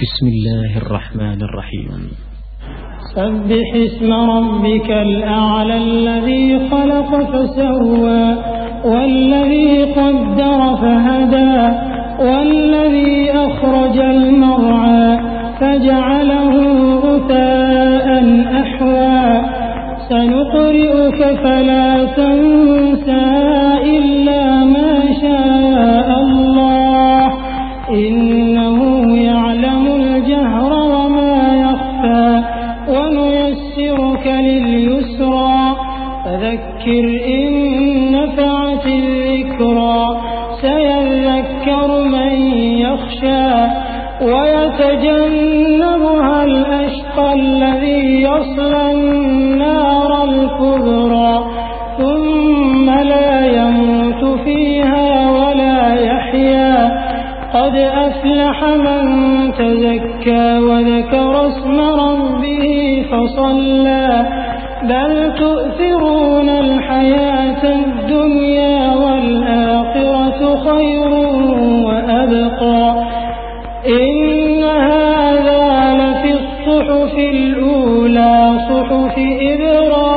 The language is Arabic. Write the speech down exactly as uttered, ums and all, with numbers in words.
بسم الله الرحمن الرحيم. سبح اسم ربك الأعلى الذي خلق فسوى والذي قدر فهدى والذي أخرج المرعى فجعله غثاء أحوى سنقرئك فلا تنسى إلا ما شاء الله إنه يعلم الجهر وما يخفى ونيسرك لليسرى فذكر إن نفعت الذكرى سيذكر من يخشى ويتجنبها الأشقى الذي يصلى النار الكبرى ثم لا يموت فيها ولا يحيا قد أفلح من تزكى وذكر اسم ربه فصلى بل تؤثرون الحياة الدنيا والآخرة خير وأبقى إن هذا لفي الصحف الأولى صحف إبراهيم